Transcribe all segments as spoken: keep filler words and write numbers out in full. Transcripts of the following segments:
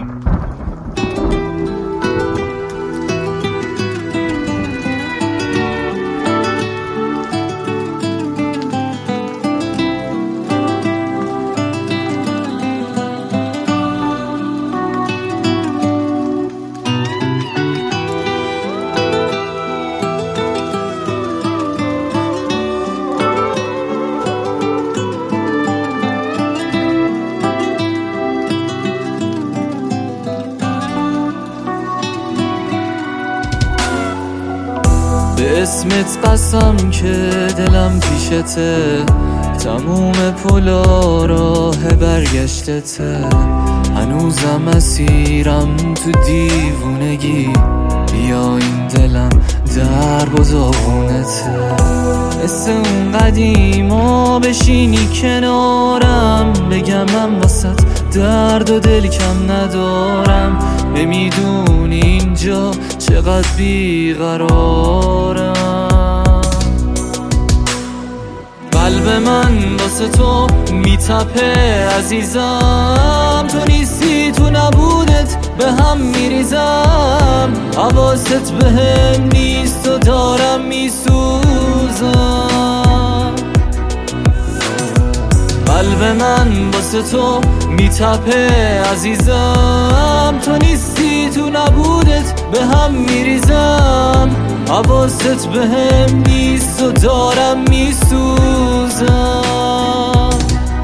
به اسمت قسم که دلم پیشته، تموم پلا راه برگشتته، هنوزم اسیرم تو دیوونگی، بیا این دلم درب و داغونته. مثل اون قدیما بشینی کنارم، بگم من واسه درد و دل کم ندارم، نمیدونی اینجا چقدر بیقرارم. قلب من واسه تو میتپه عزیزم، تو نیستی تو نبودت به هم میریزم، حواست به هم نیست و دارم میسوزم. قلب من واسه تو میتپه عزیزم، تو نیستی تو نبودت به هم میریزم، حواست به هم نیست و دارم میسوزم.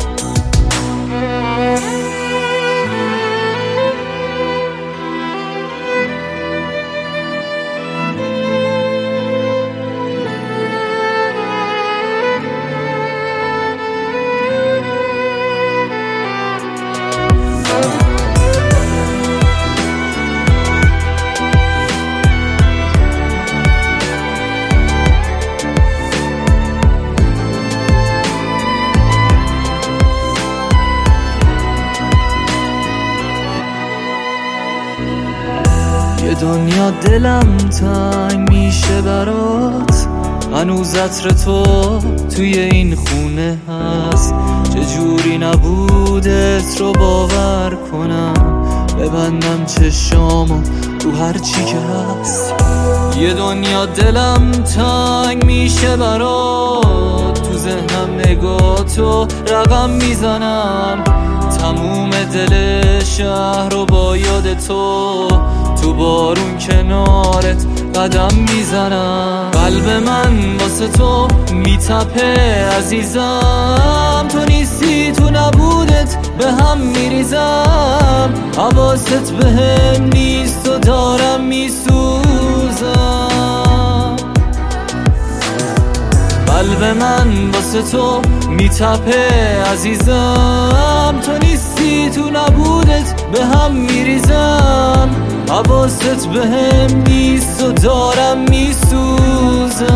یه دنیا دلم تنگ میشه برات، هنوز عطر تو توی این خونه هست، چجوری نبودت رو باور کنم، ببندم چشامو تو هر چی که هست. یه دنیا دلم تنگ میشه برات، تو ذهنم نگاه تو رقم میزنم، تموم دل شهر رو با یاد تو، تو بارون کنارت قدم میزنم. قلب من واسه تو میتپه عزیزم، تو نیستی تو نبودت به هم میریزم، حواست به هم نیست و دارم میسوزم. قلب من واسه تو میتپه عزیزم، تو نیستی تو نبودت به هم میریزم، حواست به هم نیست و دارم میسوزم.